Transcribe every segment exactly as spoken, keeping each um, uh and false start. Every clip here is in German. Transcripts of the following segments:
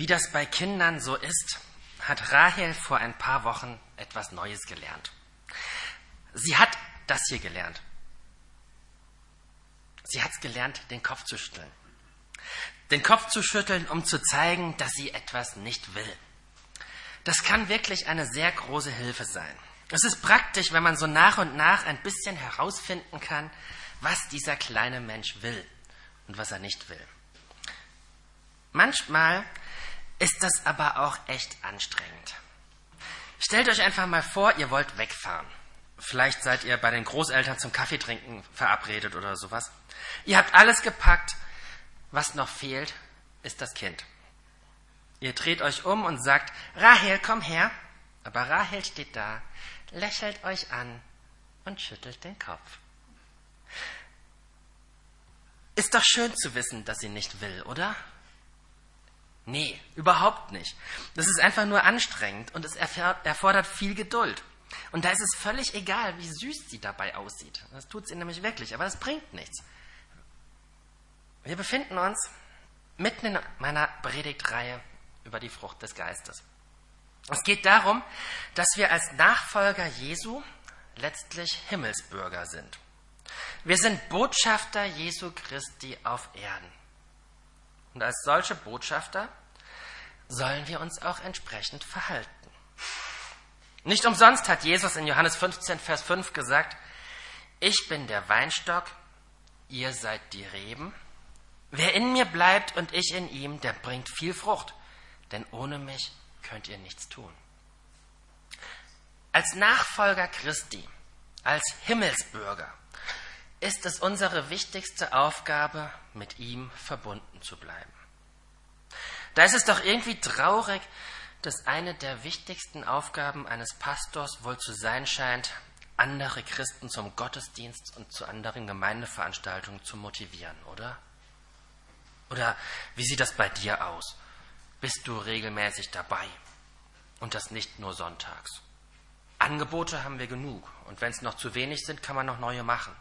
Wie das bei Kindern so ist, hat Rahel vor ein paar Wochen etwas Neues gelernt. Sie hat das hier gelernt. Sie hat es gelernt, den Kopf zu schütteln. Den Kopf zu schütteln, um zu zeigen, dass sie etwas nicht will. Das kann wirklich eine sehr große Hilfe sein. Es ist praktisch, wenn man so nach und nach ein bisschen herausfinden kann, was dieser kleine Mensch will und was er nicht will. Manchmal ist das aber auch echt anstrengend. Stellt euch einfach mal vor, ihr wollt wegfahren. Vielleicht seid ihr bei den Großeltern zum Kaffeetrinken verabredet oder sowas. Ihr habt alles gepackt. Was noch fehlt, ist das Kind. Ihr dreht euch um und sagt, Rahel, komm her. Aber Rahel steht da, lächelt euch an und schüttelt den Kopf. Ist doch schön zu wissen, dass sie nicht will, oder? Nee, überhaupt nicht. Das ist einfach nur anstrengend und es erfordert viel Geduld. Und da ist es völlig egal, wie süß sie dabei aussieht. Das tut sie nämlich wirklich, aber das bringt nichts. Wir befinden uns mitten in meiner Predigtreihe über die Frucht des Geistes. Es geht darum, dass wir als Nachfolger Jesu letztlich Himmelsbürger sind. Wir sind Botschafter Jesu Christi auf Erden. Und als solche Botschafter sollen wir uns auch entsprechend verhalten. Nicht umsonst hat Jesus in Johannes fünfzehn, Vers fünf gesagt, ich bin der Weinstock, ihr seid die Reben. Wer in mir bleibt und ich in ihm, der bringt viel Frucht, denn ohne mich könnt ihr nichts tun. Als Nachfolger Christi, als Himmelsbürger, ist es unsere wichtigste Aufgabe, mit ihm verbunden zu bleiben. Da ist es doch irgendwie traurig, dass eine der wichtigsten Aufgaben eines Pastors wohl zu sein scheint, andere Christen zum Gottesdienst und zu anderen Gemeindeveranstaltungen zu motivieren, oder? Oder wie sieht das bei dir aus? Bist du regelmäßig dabei? Und das nicht nur sonntags. Angebote haben wir genug. Und wenn es noch zu wenig sind, kann man noch neue machen.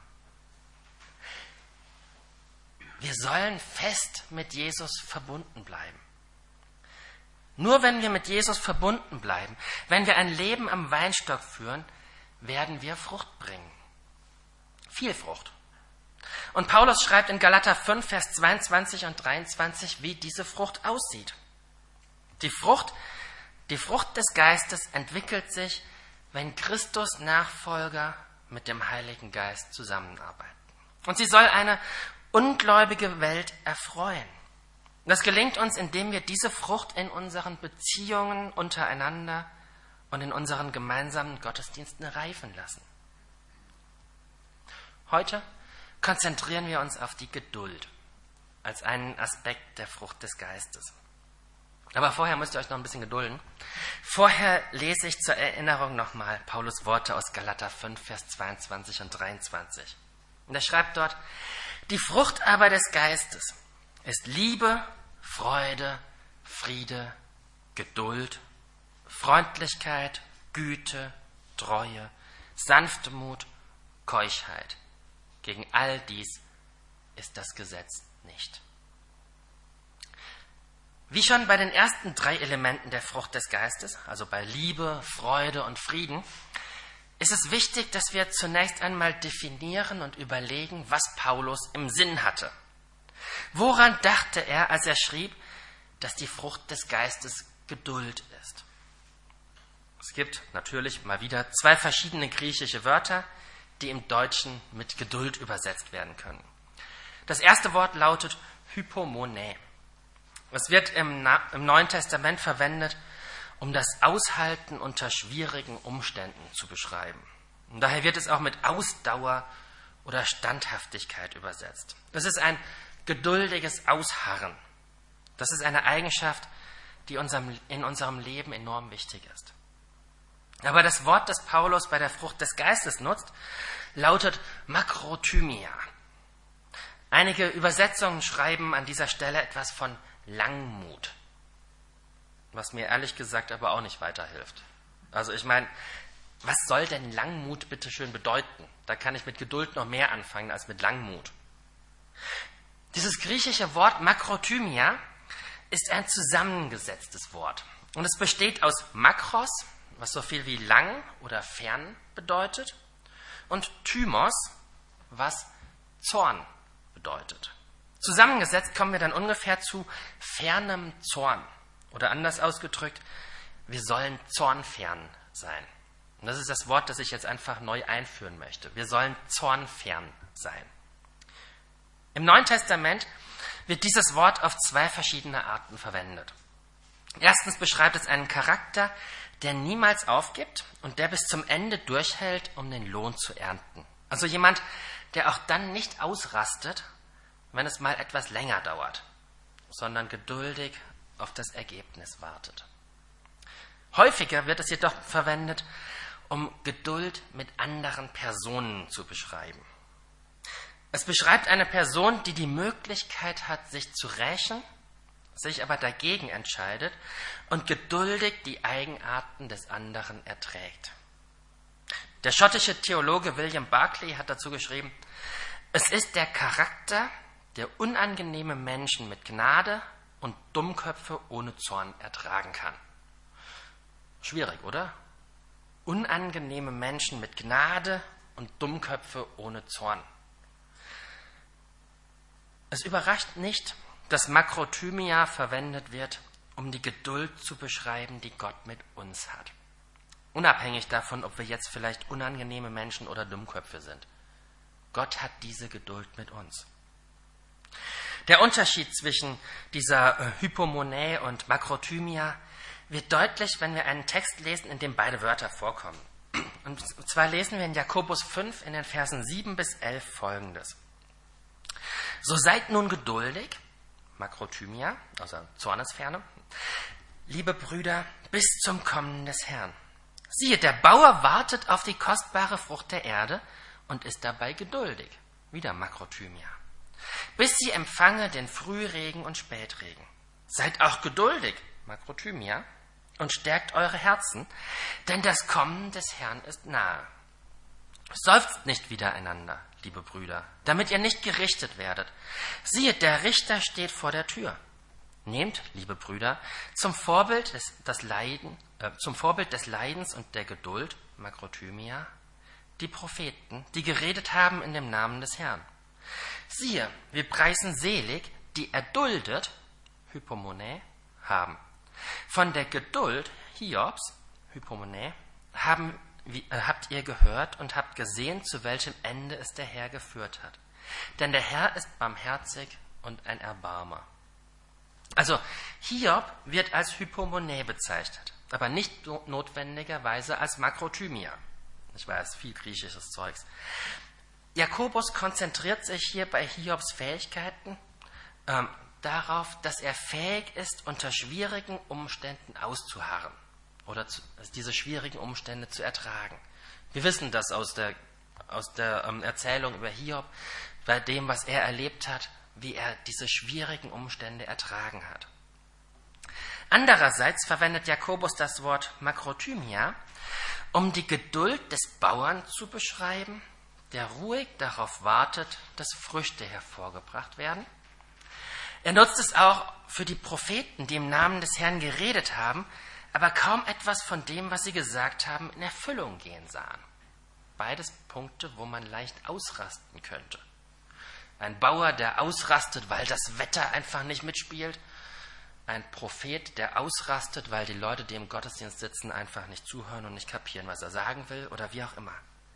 Wir sollen fest mit Jesus verbunden bleiben. Nur wenn wir mit Jesus verbunden bleiben, wenn wir ein Leben am Weinstock führen, werden wir Frucht bringen. Viel Frucht. Und Paulus schreibt in Galater fünf, Vers zweiundzwanzig und dreiundzwanzig, wie diese Frucht aussieht. Die Frucht, die Frucht des Geistes entwickelt sich, wenn Christus Nachfolger mit dem Heiligen Geist zusammenarbeiten. Und sie soll eine ungläubige Welt erfreuen. Das gelingt uns, indem wir diese Frucht in unseren Beziehungen untereinander und in unseren gemeinsamen Gottesdiensten reifen lassen. Heute konzentrieren wir uns auf die Geduld als einen Aspekt der Frucht des Geistes. Aber vorher müsst ihr euch noch ein bisschen gedulden. Vorher lese ich zur Erinnerung nochmal Paulus Worte aus Galater fünf, Vers zweiundzwanzig und dreiundzwanzig. Und er schreibt dort, die Frucht aber des Geistes ist Liebe, Freude, Friede, Geduld, Freundlichkeit, Güte, Treue, Sanftmut, Keuschheit. Gegen all dies ist das Gesetz nicht. Wie schon bei den ersten drei Elementen der Frucht des Geistes, also bei Liebe, Freude und Frieden, ist es wichtig, dass wir zunächst einmal definieren und überlegen, was Paulus im Sinn hatte. Woran dachte er, als er schrieb, dass die Frucht des Geistes Geduld ist? Es gibt natürlich mal wieder zwei verschiedene griechische Wörter, die im Deutschen mit Geduld übersetzt werden können. Das erste Wort lautet Hypomone. Es wird im, Na- im Neuen Testament verwendet, um das Aushalten unter schwierigen Umständen zu beschreiben. Und daher wird es auch mit Ausdauer oder Standhaftigkeit übersetzt. Das ist ein geduldiges Ausharren. Das ist eine Eigenschaft, die unserem, in unserem Leben enorm wichtig ist. Aber das Wort, das Paulus bei der Frucht des Geistes nutzt, lautet Makrothymia. Einige Übersetzungen schreiben an dieser Stelle etwas von Langmut, was mir ehrlich gesagt aber auch nicht weiterhilft. Also ich meine, was soll denn Langmut bitte schön bedeuten? Da kann ich mit Geduld noch mehr anfangen als mit Langmut. Dieses griechische Wort Makrothymia ist ein zusammengesetztes Wort. Und es besteht aus Makros, was so viel wie lang oder fern bedeutet, und Thymos, was Zorn bedeutet. Zusammengesetzt kommen wir dann ungefähr zu fernem Zorn. Oder anders ausgedrückt, wir sollen zornfern sein. Und das ist das Wort, das ich jetzt einfach neu einführen möchte. Wir sollen zornfern sein. Im Neuen Testament wird dieses Wort auf zwei verschiedene Arten verwendet. Erstens beschreibt es einen Charakter, der niemals aufgibt und der bis zum Ende durchhält, um den Lohn zu ernten. Also jemand, der auch dann nicht ausrastet, wenn es mal etwas länger dauert, sondern geduldig auf das Ergebnis wartet. Häufiger wird es jedoch verwendet, um Geduld mit anderen Personen zu beschreiben. Es beschreibt eine Person, die die Möglichkeit hat, sich zu rächen, sich aber dagegen entscheidet und geduldig die Eigenarten des anderen erträgt. Der schottische Theologe William Barclay hat dazu geschrieben, es ist der Charakter, der unangenehme Menschen mit Gnade und Dummköpfe ohne Zorn ertragen kann. Schwierig, oder? Unangenehme Menschen mit Gnade und Dummköpfe ohne Zorn. Es überrascht nicht, dass Makrothymia verwendet wird, um die Geduld zu beschreiben, die Gott mit uns hat. Unabhängig davon, ob wir jetzt vielleicht unangenehme Menschen oder Dummköpfe sind. Gott hat diese Geduld mit uns. Der Unterschied zwischen dieser äh, Hypomonä und Makrothymia wird deutlich, wenn wir einen Text lesen, in dem beide Wörter vorkommen. Und zwar lesen wir in Jakobus fünf in den Versen sieben bis elf folgendes. So seid nun geduldig, Makrothymia, also Zornesferne, liebe Brüder, bis zum Kommen des Herrn. Siehe, der Bauer wartet auf die kostbare Frucht der Erde und ist dabei geduldig, wieder Makrothymia, bis sie empfange den Frühregen und Spätregen. Seid auch geduldig, Makrothymia, und stärkt eure Herzen, denn das Kommen des Herrn ist nahe. Seufzt nicht widereinander, liebe Brüder, damit ihr nicht gerichtet werdet. Siehe, der Richter steht vor der Tür. Nehmt, liebe Brüder, zum Vorbild des, das Leiden, äh, zum Vorbild des Leidens und der Geduld, Makrothymia, die Propheten, die geredet haben in dem Namen des Herrn. Siehe, wir preisen selig, die erduldet, Hypomonä, haben. Von der Geduld Hiobs, Hypomonä, haben, wie, äh, habt ihr gehört und habt gesehen, zu welchem Ende es der Herr geführt hat. Denn der Herr ist barmherzig und ein Erbarmer. Also Hiob wird als Hypomonä bezeichnet, aber nicht no- notwendigerweise als Makrothymia. Ich weiß, viel griechisches Zeugs. Jakobus konzentriert sich hier bei Hiobs Fähigkeiten ähm, darauf, dass er fähig ist, unter schwierigen Umständen auszuharren oder zu, also diese schwierigen Umstände zu ertragen. Wir wissen das aus der, aus der ähm, Erzählung über Hiob, bei dem, was er erlebt hat, wie er diese schwierigen Umstände ertragen hat. Andererseits verwendet Jakobus das Wort Makrothymia, um die Geduld des Bauern zu beschreiben, der ruhig darauf wartet, dass Früchte hervorgebracht werden. Er nutzt es auch für die Propheten, die im Namen des Herrn geredet haben, aber kaum etwas von dem, was sie gesagt haben, in Erfüllung gehen sahen. Beides Punkte, wo man leicht ausrasten könnte. Ein Bauer, der ausrastet, weil das Wetter einfach nicht mitspielt. Ein Prophet, der ausrastet, weil die Leute, die im Gottesdienst sitzen, einfach nicht zuhören und nicht kapieren, was er sagen will oder wie auch immer.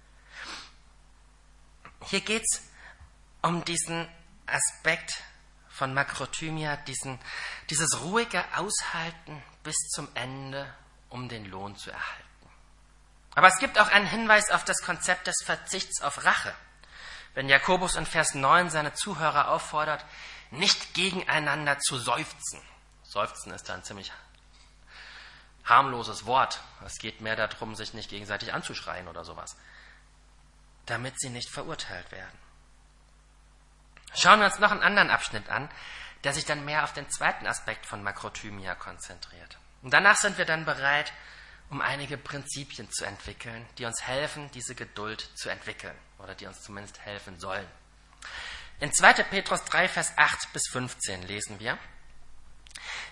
Hier geht es um diesen Aspekt von Makrothymia, diesen, dieses ruhige Aushalten bis zum Ende, um den Lohn zu erhalten. Aber es gibt auch einen Hinweis auf das Konzept des Verzichts auf Rache. Wenn Jakobus in Vers neun seine Zuhörer auffordert, nicht gegeneinander zu seufzen. Seufzen ist da ein ziemlich harmloses Wort. Es geht mehr darum, sich nicht gegenseitig anzuschreien oder sowas, damit sie nicht verurteilt werden. Schauen wir uns noch einen anderen Abschnitt an, der sich dann mehr auf den zweiten Aspekt von Makrothymia konzentriert. Und danach sind wir dann bereit, um einige Prinzipien zu entwickeln, die uns helfen, diese Geduld zu entwickeln oder die uns zumindest helfen sollen. In zweiter Petrus drei, Vers acht bis fünfzehn lesen wir: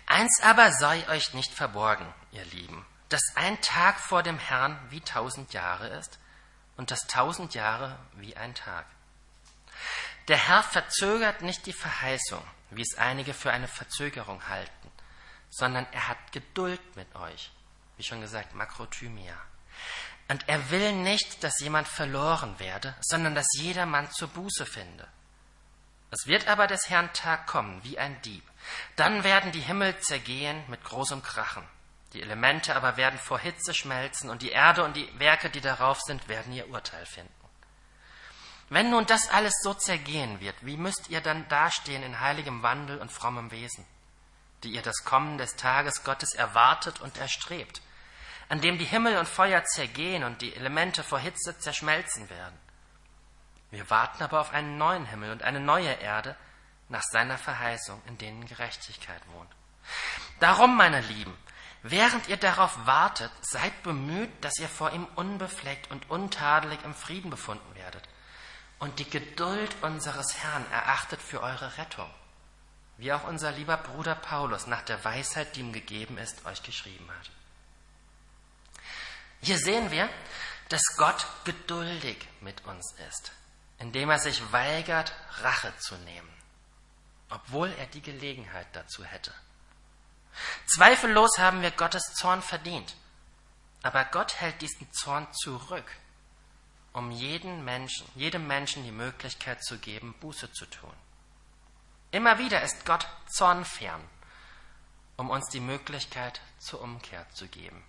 Eins aber sei euch nicht verborgen, ihr Lieben, dass ein Tag vor dem Herrn wie tausend Jahre ist und dass tausend Jahre wie ein Tag. Der Herr verzögert nicht die Verheißung, wie es einige für eine Verzögerung halten, sondern er hat Geduld mit euch, wie schon gesagt, Makrothymia. Und er will nicht, dass jemand verloren werde, sondern dass jedermann zur Buße finde. Es wird aber des Herrn Tag kommen, wie ein Dieb. Dann werden die Himmel zergehen mit großem Krachen. Die Elemente aber werden vor Hitze schmelzen und die Erde und die Werke, die darauf sind, werden ihr Urteil finden. Wenn nun das alles so zergehen wird, wie müsst ihr dann dastehen in heiligem Wandel und frommem Wesen, die ihr das Kommen des Tages Gottes erwartet und erstrebt, an dem die Himmel und Feuer zergehen und die Elemente vor Hitze zerschmelzen werden. Wir warten aber auf einen neuen Himmel und eine neue Erde nach seiner Verheißung, in denen Gerechtigkeit wohnt. Darum, meine Lieben, während ihr darauf wartet, seid bemüht, dass ihr vor ihm unbefleckt und untadelig im Frieden befunden werdet und die Geduld unseres Herrn erachtet für eure Rettung, wie auch unser lieber Bruder Paulus nach der Weisheit, die ihm gegeben ist, euch geschrieben hat. Hier sehen wir, dass Gott geduldig mit uns ist, indem er sich weigert, Rache zu nehmen, obwohl er die Gelegenheit dazu hätte. Zweifellos haben wir Gottes Zorn verdient, aber Gott hält diesen Zorn zurück, um jeden Menschen, jedem Menschen die Möglichkeit zu geben, Buße zu tun. Immer wieder ist Gott zornfern, um uns die Möglichkeit zur Umkehr zu geben.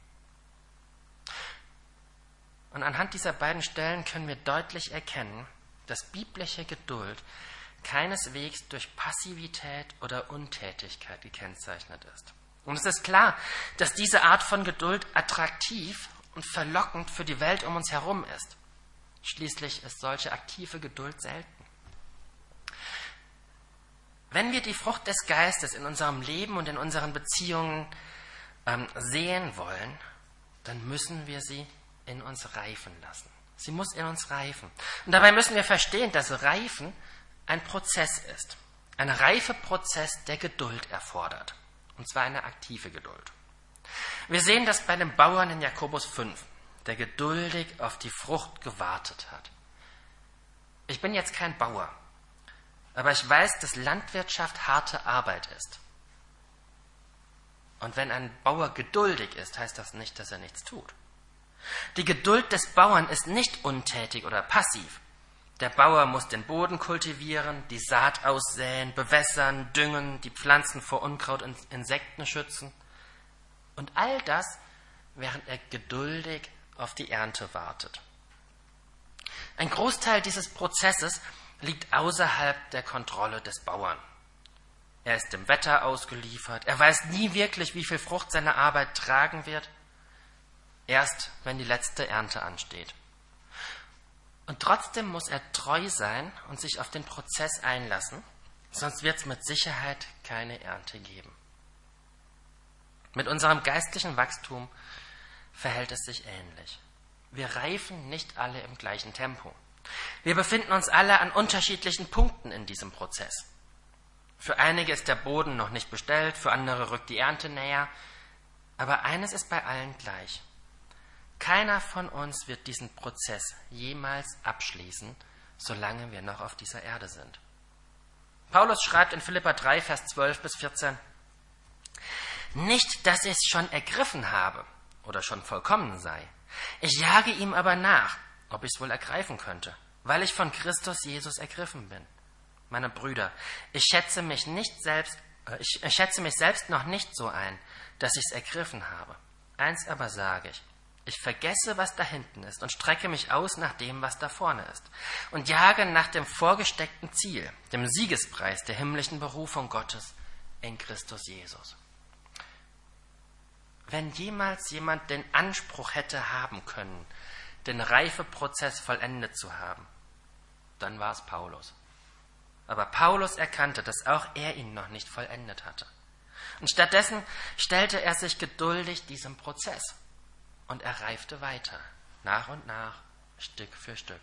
Und anhand dieser beiden Stellen können wir deutlich erkennen, dass biblische Geduld keineswegs durch Passivität oder Untätigkeit gekennzeichnet ist. Und es ist klar, dass diese Art von Geduld attraktiv und verlockend für die Welt um uns herum ist. Schließlich ist solche aktive Geduld selten. Wenn wir die Frucht des Geistes in unserem Leben und in unseren Beziehungen ähm, sehen wollen, dann müssen wir sie in uns reifen lassen. Sie muss in uns reifen. Und dabei müssen wir verstehen, dass Reifen ein Prozess ist. Ein Reifeprozess, der Geduld erfordert. Und zwar eine aktive Geduld. Wir sehen das bei dem Bauern in Jakobus fünf, der geduldig auf die Frucht gewartet hat. Ich bin jetzt kein Bauer, aber ich weiß, dass Landwirtschaft harte Arbeit ist. Und wenn ein Bauer geduldig ist, heißt das nicht, dass er nichts tut. Die Geduld des Bauern ist nicht untätig oder passiv. Der Bauer muss den Boden kultivieren, die Saat aussäen, bewässern, düngen, die Pflanzen vor Unkraut und Insekten schützen. Und all das, während er geduldig auf die Ernte wartet. Ein Großteil dieses Prozesses liegt außerhalb der Kontrolle des Bauern. Er ist dem Wetter ausgeliefert, er weiß nie wirklich, wie viel Frucht seine Arbeit tragen wird, erst wenn die letzte Ernte ansteht. Und trotzdem muss er treu sein und sich auf den Prozess einlassen, sonst wird es mit Sicherheit keine Ernte geben. Mit unserem geistlichen Wachstum verhält es sich ähnlich. Wir reifen nicht alle im gleichen Tempo. Wir befinden uns alle an unterschiedlichen Punkten in diesem Prozess. Für einige ist der Boden noch nicht bestellt, für andere rückt die Ernte näher. Aber eines ist bei allen gleich. Keiner von uns wird diesen Prozess jemals abschließen, solange wir noch auf dieser Erde sind. Paulus schreibt in Philipper drei, Vers zwölf bis vierzehn, nicht, dass ich es schon ergriffen habe oder schon vollkommen sei. Ich jage ihm aber nach, ob ich es wohl ergreifen könnte, weil ich von Christus Jesus ergriffen bin. Meine Brüder, ich schätze mich nicht selbst, äh, ich, ich schätze mich selbst noch nicht so ein, dass ich es ergriffen habe. Eins aber sage ich, ich vergesse, was da hinten ist und strecke mich aus nach dem, was da vorne ist und jage nach dem vorgesteckten Ziel, dem Siegespreis der himmlischen Berufung Gottes in Christus Jesus. Wenn jemals jemand den Anspruch hätte haben können, den Reifeprozess vollendet zu haben, dann war es Paulus. Aber Paulus erkannte, dass auch er ihn noch nicht vollendet hatte. Und stattdessen stellte er sich geduldig diesem Prozess. Und er reifte weiter, nach und nach, Stück für Stück.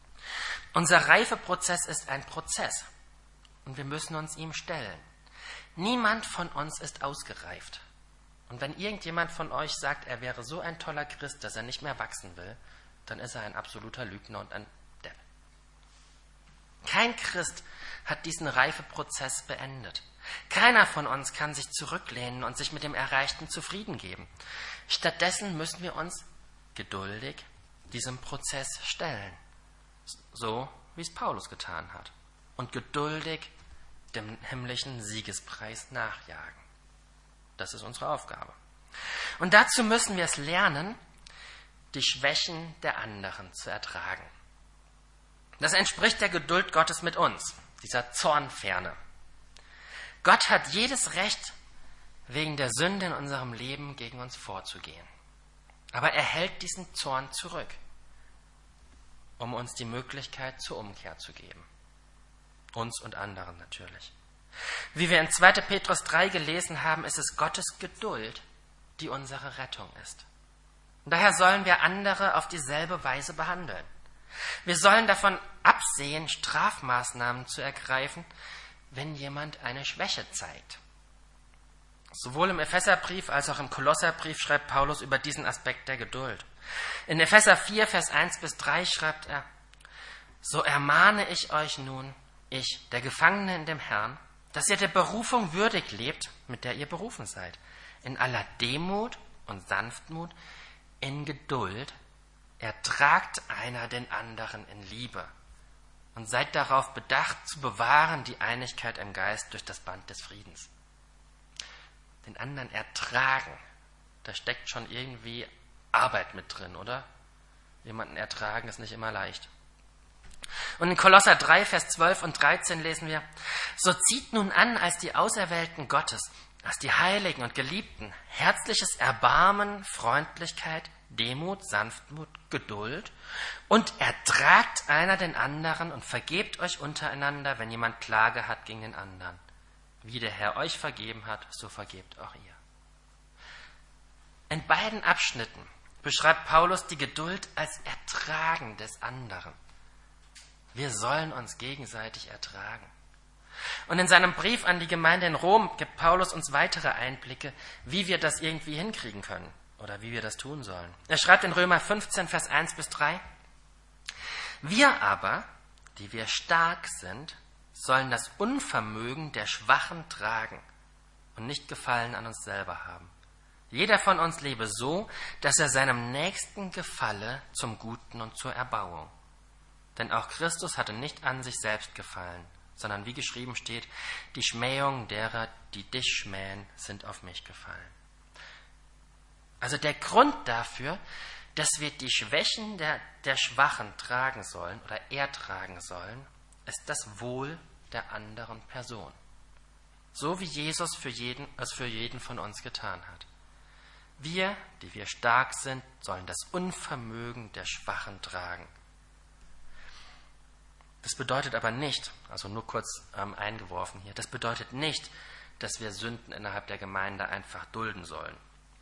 Unser Reifeprozess ist ein Prozess und wir müssen uns ihm stellen. Niemand von uns ist ausgereift. Und wenn irgendjemand von euch sagt, er wäre so ein toller Christ, dass er nicht mehr wachsen will, dann ist er ein absoluter Lügner und ein Depp. Kein Christ hat diesen Reifeprozess beendet. Keiner von uns kann sich zurücklehnen und sich mit dem Erreichten zufrieden geben. Stattdessen müssen wir uns geduldig diesem Prozess stellen, so wie es Paulus getan hat, und geduldig dem himmlischen Siegespreis nachjagen. Das ist unsere Aufgabe. Und dazu müssen wir es lernen, die Schwächen der anderen zu ertragen. Das entspricht der Geduld Gottes mit uns, dieser Zornferne. Gott hat jedes Recht, wegen der Sünde in unserem Leben gegen uns vorzugehen. Aber er hält diesen Zorn zurück, um uns die Möglichkeit zur Umkehr zu geben. Uns und anderen natürlich. Wie wir in zweiter Petrus drei gelesen haben, ist es Gottes Geduld, die unsere Rettung ist. Und daher sollen wir andere auf dieselbe Weise behandeln. Wir sollen davon absehen, Strafmaßnahmen zu ergreifen, wenn jemand eine Schwäche zeigt. Sowohl im Epheserbrief als auch im Kolosserbrief schreibt Paulus über diesen Aspekt der Geduld. In Epheser vier, Vers eins bis drei schreibt er: So ermahne ich euch nun, ich, der Gefangene in dem Herrn, dass ihr der Berufung würdig lebt, mit der ihr berufen seid, in aller Demut und Sanftmut, in Geduld, ertragt einer den anderen in Liebe und seid darauf bedacht, zu bewahren die Einigkeit im Geist durch das Band des Friedens. Den anderen ertragen, da steckt schon irgendwie Arbeit mit drin, oder? Jemanden ertragen ist nicht immer leicht. Und in Kolosser drei, Vers zwölf und dreizehn lesen wir: So zieht nun an als die Auserwählten Gottes, als die Heiligen und Geliebten, herzliches Erbarmen, Freundlichkeit, Demut, Sanftmut, Geduld und ertragt einer den anderen und vergebt euch untereinander, wenn jemand Klage hat gegen den anderen. Wie der Herr euch vergeben hat, so vergebt auch ihr. In beiden Abschnitten beschreibt Paulus die Geduld als Ertragen des anderen. Wir sollen uns gegenseitig ertragen. Und in seinem Brief an die Gemeinde in Rom gibt Paulus uns weitere Einblicke, wie wir das irgendwie hinkriegen können oder wie wir das tun sollen. Er schreibt in Römer fünfzehn, Vers eins bis drei: Wir aber, die wir stark sind, sollen das Unvermögen der Schwachen tragen und nicht Gefallen an uns selber haben. Jeder von uns lebe so, dass er seinem Nächsten gefalle zum Guten und zur Erbauung. Denn auch Christus hatte nicht an sich selbst gefallen, sondern wie geschrieben steht, die Schmähungen derer, die dich schmähen, sind auf mich gefallen. Also der Grund dafür, dass wir die Schwächen der, der Schwachen tragen sollen oder ertragen sollen, ist das Wohl der anderen Person. So wie Jesus für jeden, es für jeden von uns getan hat. Wir, die wir stark sind, sollen das Unvermögen der Schwachen tragen. Das bedeutet aber nicht, also nur kurz ähm, eingeworfen hier, das bedeutet nicht, dass wir Sünden innerhalb der Gemeinde einfach dulden sollen.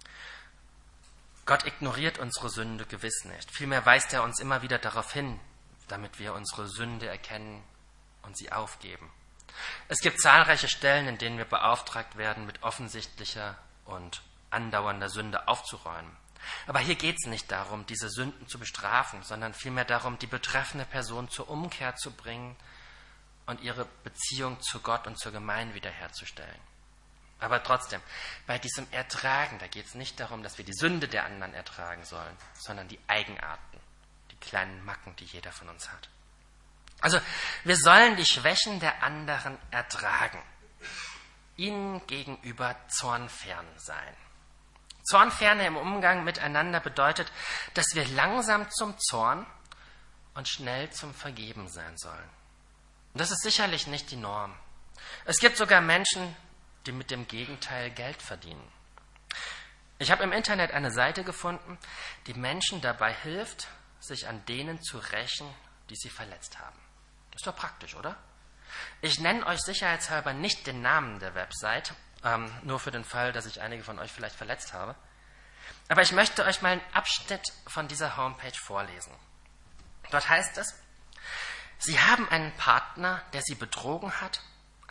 Gott ignoriert unsere Sünde gewiss nicht. Vielmehr weist er uns immer wieder darauf hin, damit wir unsere Sünde erkennen und sie aufgeben. Es gibt zahlreiche Stellen, in denen wir beauftragt werden, mit offensichtlicher und andauernder Sünde aufzuräumen. Aber hier geht es nicht darum, diese Sünden zu bestrafen, sondern vielmehr darum, die betreffende Person zur Umkehr zu bringen und ihre Beziehung zu Gott und zur Gemeinde wiederherzustellen. Aber trotzdem, bei diesem Ertragen, da geht es nicht darum, dass wir die Sünde der anderen ertragen sollen, sondern die Eigenarten, die kleinen Macken, die jeder von uns hat. Also, wir sollen die Schwächen der anderen ertragen, ihnen gegenüber zornfern sein. Zornferne im Umgang miteinander bedeutet, dass wir langsam zum Zorn und schnell zum Vergeben sein sollen. Und das ist sicherlich nicht die Norm. Es gibt sogar Menschen, die mit dem Gegenteil Geld verdienen. Ich habe im Internet eine Seite gefunden, die Menschen dabei hilft, sich an denen zu rächen, die sie verletzt haben. Ist doch praktisch, oder? Ich nenne euch sicherheitshalber nicht den Namen der Website, ähm, nur für den Fall, dass ich einige von euch vielleicht verletzt habe. Aber ich möchte euch mal einen Abschnitt von dieser Homepage vorlesen. Dort heißt es: Sie haben einen Partner, der sie betrogen hat,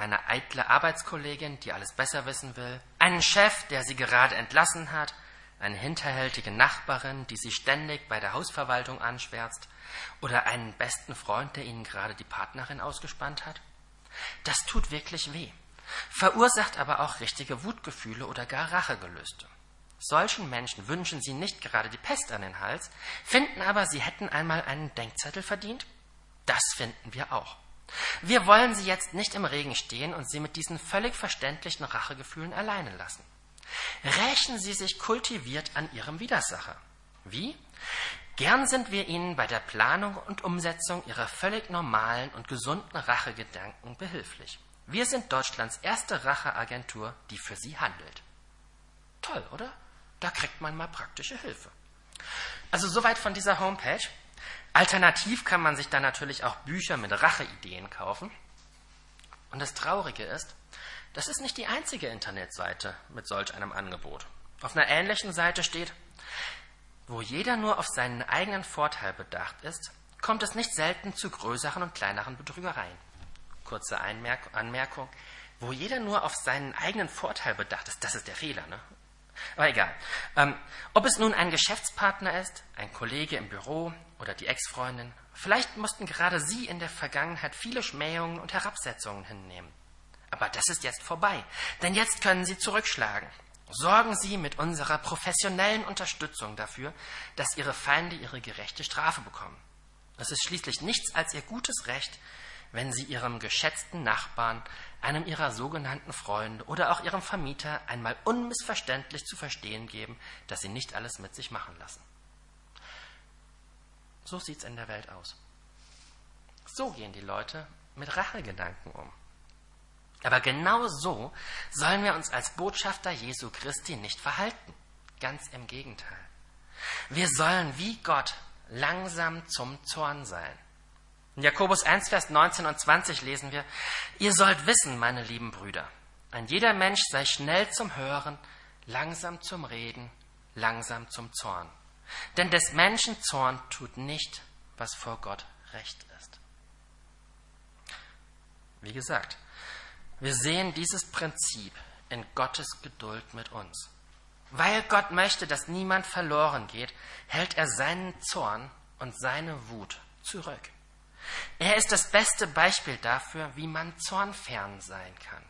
eine eitle Arbeitskollegin, die alles besser wissen will, einen Chef, der sie gerade entlassen hat, eine hinterhältige Nachbarin, die sie ständig bei der Hausverwaltung anschwärzt, oder einen besten Freund, der ihnen gerade die Partnerin ausgespannt hat? Das tut wirklich weh, verursacht aber auch richtige Wutgefühle oder gar Rachegelüste. Solchen Menschen wünschen sie nicht gerade die Pest an den Hals, finden aber, sie hätten einmal einen Denkzettel verdient? Das finden wir auch. Wir wollen sie jetzt nicht im Regen stehen und sie mit diesen völlig verständlichen Rachegefühlen alleine lassen. Rächen Sie sich kultiviert an Ihrem Widersacher. Wie? Gern sind wir Ihnen bei der Planung und Umsetzung Ihrer völlig normalen und gesunden Rachegedanken behilflich. Wir sind Deutschlands erste Racheagentur, die für Sie handelt. Toll, oder? Da kriegt man mal praktische Hilfe. Also soweit von dieser Homepage. Alternativ kann man sich dann natürlich auch Bücher mit Racheideen kaufen. Und das Traurige ist, das ist nicht die einzige Internetseite mit solch einem Angebot. Auf einer ähnlichen Seite steht: Wo jeder nur auf seinen eigenen Vorteil bedacht ist, kommt es nicht selten zu größeren und kleineren Betrügereien. Kurze Einmerk- Anmerkung: Wo jeder nur auf seinen eigenen Vorteil bedacht ist, das ist der Fehler, ne? Aber egal. Ähm, ob es nun ein Geschäftspartner ist, ein Kollege im Büro oder die Ex-Freundin, vielleicht mussten gerade Sie in der Vergangenheit viele Schmähungen und Herabsetzungen hinnehmen. Aber das ist jetzt vorbei, denn jetzt können Sie zurückschlagen. Sorgen Sie mit unserer professionellen Unterstützung dafür, dass Ihre Feinde ihre gerechte Strafe bekommen. Es ist schließlich nichts als Ihr gutes Recht, wenn Sie Ihrem geschätzten Nachbarn, einem Ihrer sogenannten Freunde oder auch Ihrem Vermieter einmal unmissverständlich zu verstehen geben, dass Sie nicht alles mit sich machen lassen. So sieht's in der Welt aus. So gehen die Leute mit Rachegedanken um. Aber genau so sollen wir uns als Botschafter Jesu Christi nicht verhalten. Ganz im Gegenteil. Wir sollen wie Gott langsam zum Zorn sein. In Jakobus eins, Vers neunzehn und zwanzig lesen wir: Ihr sollt wissen, meine lieben Brüder, ein jeder Mensch sei schnell zum Hören, langsam zum Reden, langsam zum Zorn. Denn des Menschen Zorn tut nicht, was vor Gott recht ist. Wie gesagt, wir sehen dieses Prinzip in Gottes Geduld mit uns. Weil Gott möchte, dass niemand verloren geht, hält er seinen Zorn und seine Wut zurück. Er ist das beste Beispiel dafür, wie man zornfern sein kann.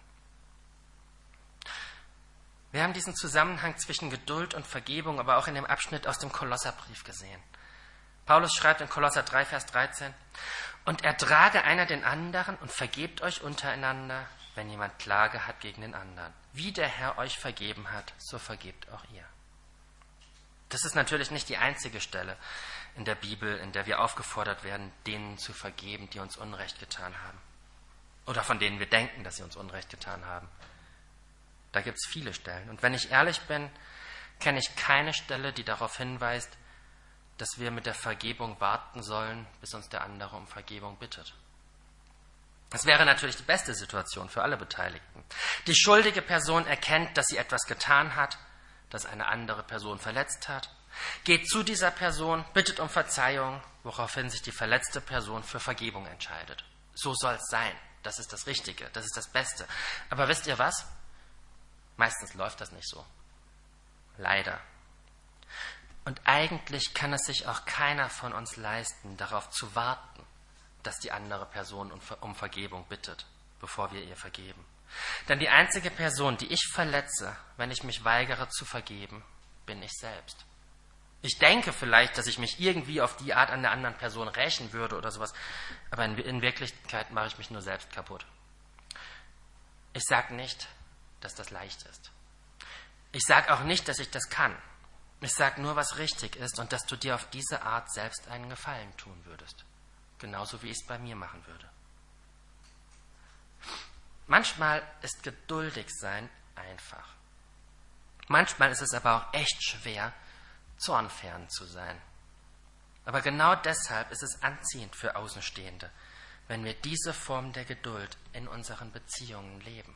Wir haben diesen Zusammenhang zwischen Geduld und Vergebung aber auch in dem Abschnitt aus dem Kolosserbrief gesehen. Paulus schreibt in Kolosser drei, Vers dreizehn: Und ertrage einer den anderen und vergebt euch untereinander, wenn jemand Klage hat gegen den anderen. Wie der Herr euch vergeben hat, so vergebt auch ihr. Das ist natürlich nicht die einzige Stelle in der Bibel, in der wir aufgefordert werden, denen zu vergeben, die uns Unrecht getan haben. Oder von denen wir denken, dass sie uns Unrecht getan haben. Da gibt es viele Stellen. Und wenn ich ehrlich bin, kenne ich keine Stelle, die darauf hinweist, dass wir mit der Vergebung warten sollen, bis uns der andere um Vergebung bittet. Das wäre natürlich die beste Situation für alle Beteiligten. Die schuldige Person erkennt, dass sie etwas getan hat, das eine andere Person verletzt hat, geht zu dieser Person, bittet um Verzeihung, woraufhin sich die verletzte Person für Vergebung entscheidet. So soll es sein. Das ist das Richtige, das ist das Beste. Aber wisst ihr was? Meistens läuft das nicht so. Leider. Und eigentlich kann es sich auch keiner von uns leisten, darauf zu warten, dass die andere Person um Vergebung bittet, bevor wir ihr vergeben. Denn die einzige Person, die ich verletze, wenn ich mich weigere zu vergeben, bin ich selbst. Ich denke vielleicht, dass ich mich irgendwie auf die Art an der anderen Person rächen würde oder sowas, aber in, in Wirklichkeit mache ich mich nur selbst kaputt. Ich sage nicht, dass das leicht ist. Ich sage auch nicht, dass ich das kann. Ich sage nur, was richtig ist und dass du dir auf diese Art selbst einen Gefallen tun würdest. Genauso wie ich es bei mir machen würde. Manchmal ist geduldig sein einfach. Manchmal ist es aber auch echt schwer, zornfern zu sein. Aber genau deshalb ist es anziehend für Außenstehende, wenn wir diese Form der Geduld in unseren Beziehungen leben.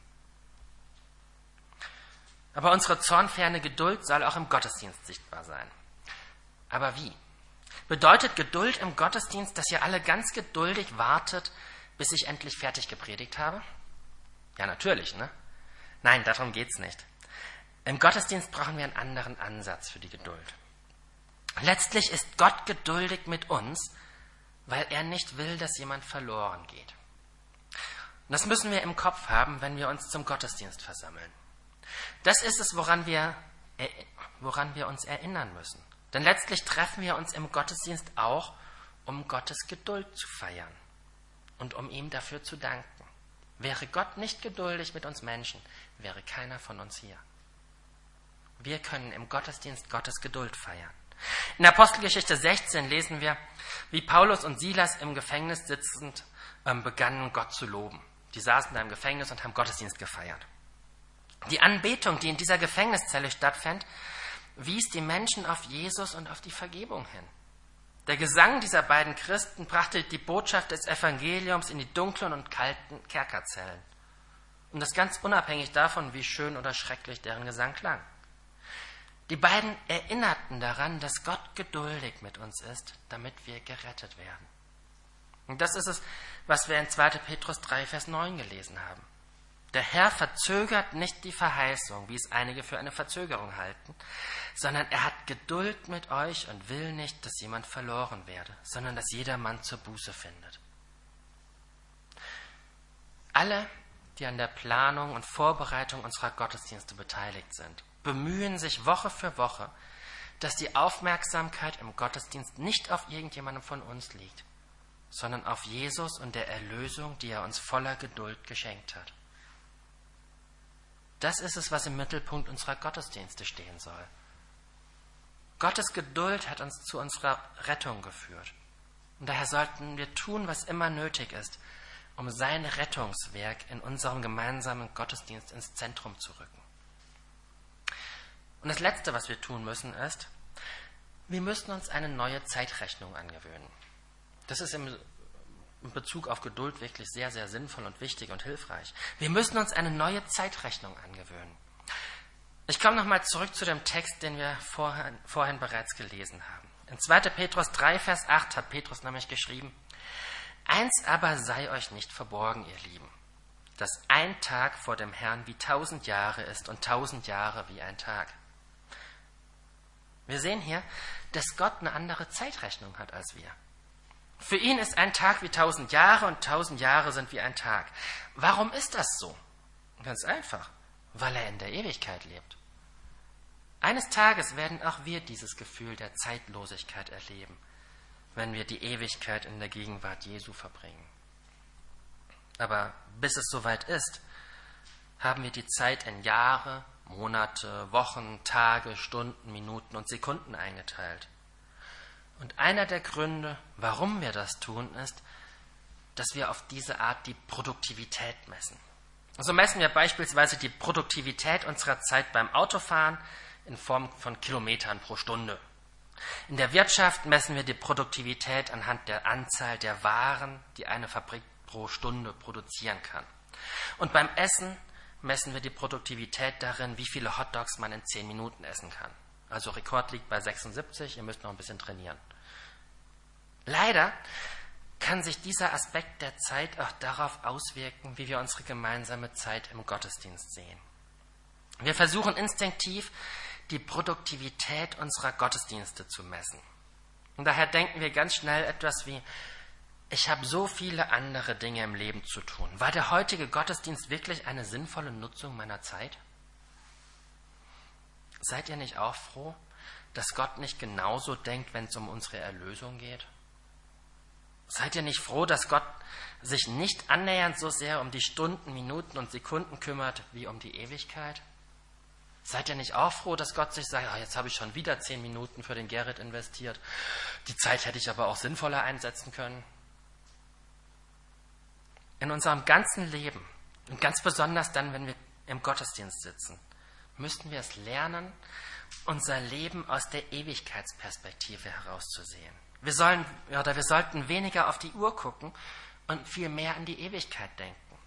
Aber unsere zornferne Geduld soll auch im Gottesdienst sichtbar sein. Aber wie? Bedeutet Geduld im Gottesdienst, dass ihr alle ganz geduldig wartet, bis ich endlich fertig gepredigt habe? Ja, natürlich, ne? Nein, darum geht's nicht. Im Gottesdienst brauchen wir einen anderen Ansatz für die Geduld. Letztlich ist Gott geduldig mit uns, weil er nicht will, dass jemand verloren geht. Und das müssen wir im Kopf haben, wenn wir uns zum Gottesdienst versammeln. Das ist es, woran wir, woran wir uns erinnern müssen. Denn letztlich treffen wir uns im Gottesdienst auch, um Gottes Geduld zu feiern und um ihm dafür zu danken. Wäre Gott nicht geduldig mit uns Menschen, wäre keiner von uns hier. Wir können im Gottesdienst Gottes Geduld feiern. In Apostelgeschichte sechzehn lesen wir, wie Paulus und Silas im Gefängnis sitzend ähm, begannen, Gott zu loben. Die saßen da im Gefängnis und haben Gottesdienst gefeiert. Die Anbetung, die in dieser Gefängniszelle stattfand, wies die Menschen auf Jesus und auf die Vergebung hin. Der Gesang dieser beiden Christen brachte die Botschaft des Evangeliums in die dunklen und kalten Kerkerzellen. Und das ganz unabhängig davon, wie schön oder schrecklich deren Gesang klang. Die beiden erinnerten daran, dass Gott geduldig mit uns ist, damit wir gerettet werden. Und das ist es, was wir in zweiter Petrus drei, Vers neun gelesen haben. Der Herr verzögert nicht die Verheißung, wie es einige für eine Verzögerung halten, sondern er hat Geduld mit euch und will nicht, dass jemand verloren werde, sondern dass jedermann zur Buße findet. Alle, die an der Planung und Vorbereitung unserer Gottesdienste beteiligt sind, bemühen sich Woche für Woche, dass die Aufmerksamkeit im Gottesdienst nicht auf irgendjemandem von uns liegt, sondern auf Jesus und der Erlösung, die er uns voller Geduld geschenkt hat. Das ist es, was im Mittelpunkt unserer Gottesdienste stehen soll. Gottes Geduld hat uns zu unserer Rettung geführt. Und daher sollten wir tun, was immer nötig ist, um sein Rettungswerk in unserem gemeinsamen Gottesdienst ins Zentrum zu rücken. Und das Letzte, was wir tun müssen, ist, wir müssen uns eine neue Zeitrechnung angewöhnen. Das ist im in Bezug auf Geduld wirklich sehr, sehr sinnvoll und wichtig und hilfreich. Wir müssen uns eine neue Zeitrechnung angewöhnen. Ich komme nochmal zurück zu dem Text, den wir vorhin, vorhin bereits gelesen haben. In zweiter Petrus drei, Vers acht hat Petrus nämlich geschrieben, eins aber sei euch nicht verborgen, ihr Lieben, dass ein Tag vor dem Herrn wie tausend Jahre ist und tausend Jahre wie ein Tag. Wir sehen hier, dass Gott eine andere Zeitrechnung hat als wir. Für ihn ist ein Tag wie tausend Jahre und tausend Jahre sind wie ein Tag. Warum ist das so? Ganz einfach, weil er in der Ewigkeit lebt. Eines Tages werden auch wir dieses Gefühl der Zeitlosigkeit erleben, wenn wir die Ewigkeit in der Gegenwart Jesu verbringen. Aber bis es soweit ist, haben wir die Zeit in Jahre, Monate, Wochen, Tage, Stunden, Minuten und Sekunden eingeteilt. Und einer der Gründe, warum wir das tun, ist, dass wir auf diese Art die Produktivität messen. So messen wir beispielsweise die Produktivität unserer Zeit beim Autofahren in Form von Kilometern pro Stunde. In der Wirtschaft messen wir die Produktivität anhand der Anzahl der Waren, die eine Fabrik pro Stunde produzieren kann. Und beim Essen messen wir die Produktivität darin, wie viele Hotdogs man in zehn Minuten essen kann. Also Rekord liegt bei sechsundsiebzig, ihr müsst noch ein bisschen trainieren. Leider kann sich dieser Aspekt der Zeit auch darauf auswirken, wie wir unsere gemeinsame Zeit im Gottesdienst sehen. Wir versuchen instinktiv, die Produktivität unserer Gottesdienste zu messen. Und daher denken wir ganz schnell etwas wie, ich habe so viele andere Dinge im Leben zu tun. War der heutige Gottesdienst wirklich eine sinnvolle Nutzung meiner Zeit? Seid ihr nicht auch froh, dass Gott nicht genauso denkt, wenn es um unsere Erlösung geht? Seid ihr nicht froh, dass Gott sich nicht annähernd so sehr um die Stunden, Minuten und Sekunden kümmert, wie um die Ewigkeit? Seid ihr nicht auch froh, dass Gott sich sagt, oh, jetzt habe ich schon wieder zehn Minuten für den Gerrit investiert, die Zeit hätte ich aber auch sinnvoller einsetzen können? In unserem ganzen Leben, und ganz besonders dann, wenn wir im Gottesdienst sitzen, müssten wir es lernen, unser Leben aus der Ewigkeitsperspektive herauszusehen. Wir sollen, oder wir sollten weniger auf die Uhr gucken und viel mehr an die Ewigkeit denken.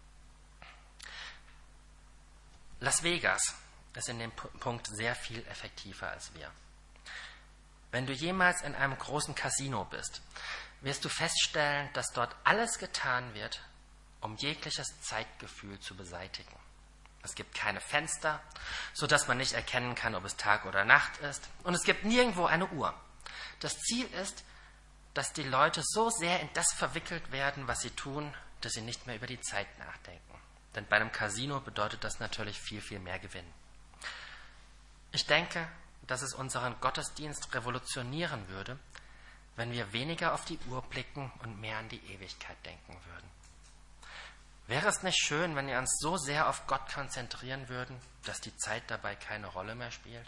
Las Vegas ist in dem Punkt sehr viel effektiver als wir. Wenn du jemals in einem großen Casino bist, wirst du feststellen, dass dort alles getan wird, um jegliches Zeitgefühl zu beseitigen. Es gibt keine Fenster, sodass man nicht erkennen kann, ob es Tag oder Nacht ist. Und es gibt nirgendwo eine Uhr. Das Ziel ist, dass die Leute so sehr in das verwickelt werden, was sie tun, dass sie nicht mehr über die Zeit nachdenken. Denn bei einem Casino bedeutet das natürlich viel, viel mehr Gewinn. Ich denke, dass es unseren Gottesdienst revolutionieren würde, wenn wir weniger auf die Uhr blicken und mehr an die Ewigkeit denken würden. Wäre es nicht schön, wenn wir uns so sehr auf Gott konzentrieren würden, dass die Zeit dabei keine Rolle mehr spielt?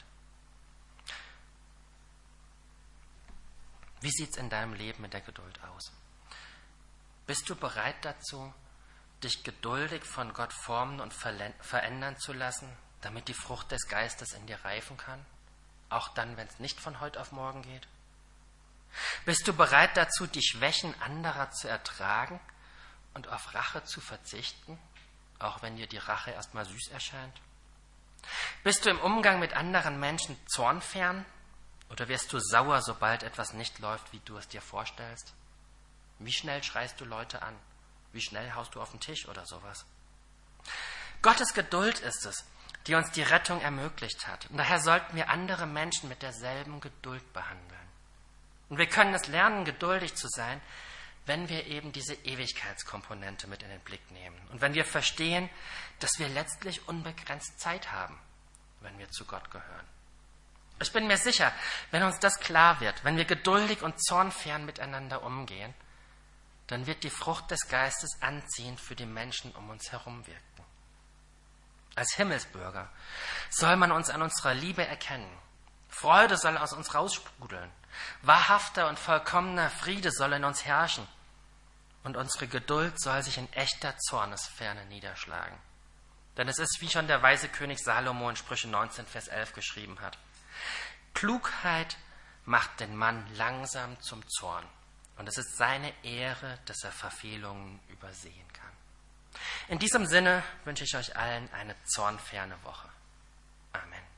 Wie sieht es in deinem Leben mit der Geduld aus? Bist du bereit dazu, dich geduldig von Gott formen und verändern zu lassen, damit die Frucht des Geistes in dir reifen kann? Auch dann, wenn es nicht von heute auf morgen geht? Bist du bereit dazu, die Schwächen anderer zu ertragen und auf Rache zu verzichten, auch wenn dir die Rache erstmal süß erscheint? Bist du im Umgang mit anderen Menschen zornfern oder wirst du sauer, sobald etwas nicht läuft, wie du es dir vorstellst? Wie schnell schreist du Leute an? Wie schnell haust du auf den Tisch oder sowas? Gottes Geduld ist es, die uns die Rettung ermöglicht hat. Und daher sollten wir andere Menschen mit derselben Geduld behandeln. Und wir können es lernen, geduldig zu sein, wenn wir eben diese Ewigkeitskomponente mit in den Blick nehmen. Und wenn wir verstehen, dass wir letztlich unbegrenzt Zeit haben, wenn wir zu Gott gehören. Ich bin mir sicher, wenn uns das klar wird, wenn wir geduldig und zornfern miteinander umgehen, dann wird die Frucht des Geistes anziehend für die Menschen um uns herum wirken. Als Himmelsbürger soll man uns an unserer Liebe erkennen. Freude soll aus uns raussprudeln. Wahrhafter und vollkommener Friede soll in uns herrschen. Und unsere Geduld soll sich in echter Zornesferne niederschlagen. Denn es ist, wie schon der weise König Salomo in Sprüche neunzehn, Vers elf geschrieben hat: Klugheit macht den Mann langsam zum Zorn. Und es ist seine Ehre, dass er Verfehlungen übersehen kann. In diesem Sinne wünsche ich euch allen eine zornferne Woche. Amen.